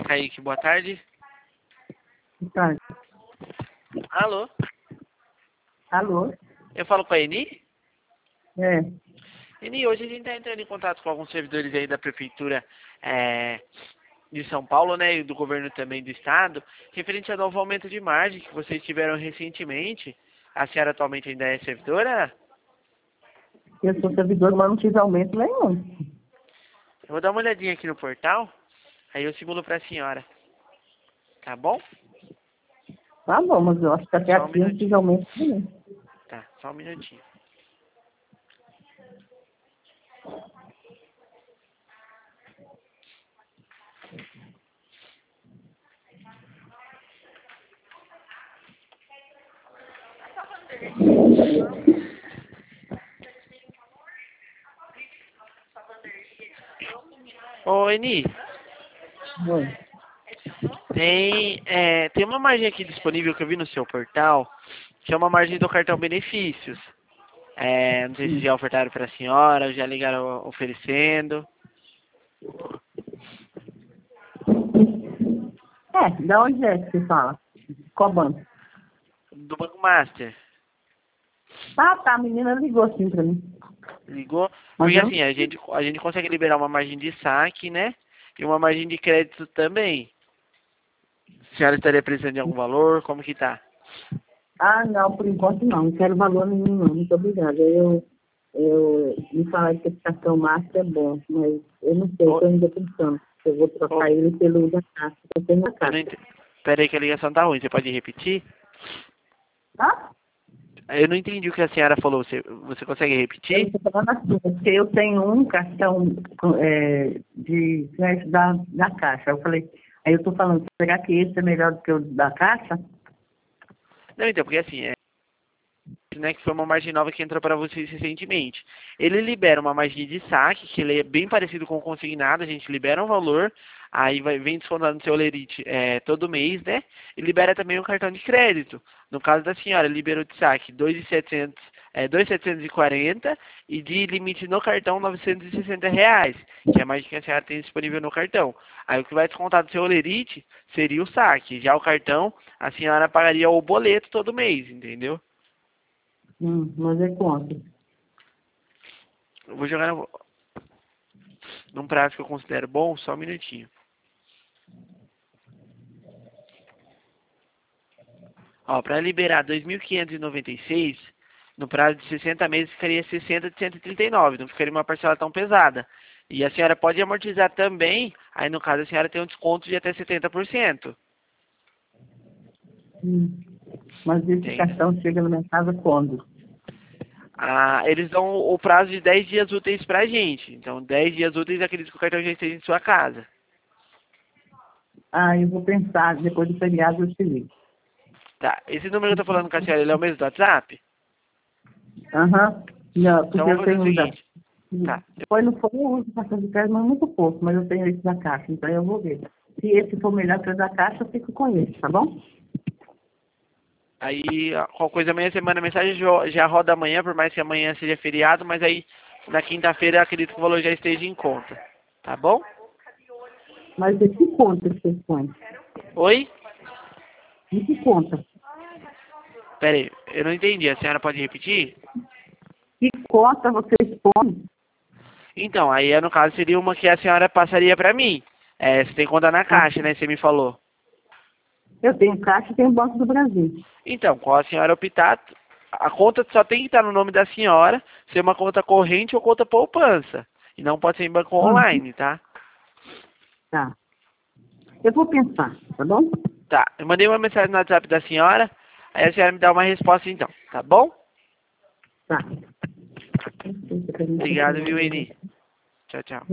Kaique, boa tarde. Tá. Alô? Alô? Eu falo com a Eni? É. Eni, hoje a gente está entrando em contato com alguns servidores aí da Prefeitura de São Paulo, né, e do governo também do Estado, referente ao novo aumento de margem que vocês tiveram recentemente. A senhora atualmente ainda é servidora? Eu sou servidor, mas não tive aumento nenhum. Eu vou dar uma olhadinha aqui no portal, aí eu simulo para a senhora. Tá bom? Tá bom, mas eu acho que até Só um aqui não tive aumento nenhum. Tá, só um minutinho. Ô, Eni, Oi. tem uma margem aqui disponível que eu vi no seu portal, que é uma margem do cartão benefícios. Não sei se já ofertaram para a senhora, já ligaram oferecendo. Da onde é que você fala? Qual banco? Do Banco Master. Ah, tá, a menina ligou assim pra mim. Ligou? Mas Porque eu... assim, a gente consegue liberar uma margem de saque, né? E uma margem de crédito também. A senhora estaria precisando de algum valor? Como que tá? Ah, não, por enquanto não. Não quero valor nenhum, não. Muito obrigada. Me falaram que esse cartão Master é bom, mas eu não sei, Ô, estou ainda pensando. Eu vou ô, trocar ele pelo da caixa. Eu tenho uma eu não caixa. ent... Pera aí que a ligação tá ruim, você pode repetir? Ah? Eu não entendi o que a senhora falou, você consegue Eu repetir? estou falando assim, porque eu tenho um cartão de crédito da Caixa. Eu falei, aí eu estou falando, será que esse é melhor do que o da Caixa? Não, então, porque assim, né, que foi uma margem nova que entrou para vocês recentemente. Ele libera uma margem de saque, que ele é bem parecido com o consignado, a gente libera um valor, aí vem descontado no seu Olerite todo mês, né? E libera também um cartão de crédito. No caso da senhora, liberou de saque 2.740 e de limite no cartão R$ 960, que é a margem que a senhora tem disponível no cartão. Aí o que vai descontar do seu Olerite seria o saque. Já o cartão, a senhora pagaria o boleto todo mês, entendeu? Mas é quanto? Eu vou jogar num prazo que eu considero bom, só um minutinho. Ó, para liberar 2.596, no prazo de 60 meses ficaria 60 de 139, não ficaria uma parcela tão pesada. E a senhora pode amortizar também, aí no caso a senhora tem um desconto de até 70%. Mas esse Entende? cartão chega na minha casa quando? Eles dão o prazo de 10 dias úteis pra gente. Então, 10 dias úteis acredito que o cartão já esteja em sua casa. Ah, eu vou pensar, depois do feriado eu te ligo. Tá, esse número que eu tô falando com a senhora, ele é o mesmo do WhatsApp? Aham. Não, Então porque vamos eu fazer o tenho um da... seguinte. Tá, Foi, não foi, eu uso cartão de crédito, mas muito pouco, mas eu tenho esse da Caixa, então eu vou ver. Se esse for melhor que o da Caixa, eu fico com esse, tá bom? aí, ó, qualquer coisa amanhã você manda mensagem, já roda amanhã, por mais que amanhã seja feriado, mas aí na quinta-feira eu acredito que o valor já esteja em conta. Tá bom? Mas de que conta que vocês põem? Oi? De que conta? Pera aí, eu não entendi. A senhora pode repetir? Que conta vocês põem? Então, aí no caso seria uma que a senhora passaria pra mim. Você tem conta na Ah, Caixa, né? Você me falou. eu tenho Caixa e tenho Banco do Brasil. Então, qual a senhora optar, a conta só tem que estar no nome da senhora, ser uma conta corrente ou conta poupança. E não pode ser em banco Uhum. online, tá? Tá. Eu vou pensar, tá bom? Tá, eu mandei uma mensagem no WhatsApp da senhora, aí a senhora me dá uma resposta então, tá bom? Tá. Obrigado, viu, Eni? Tchau, tchau.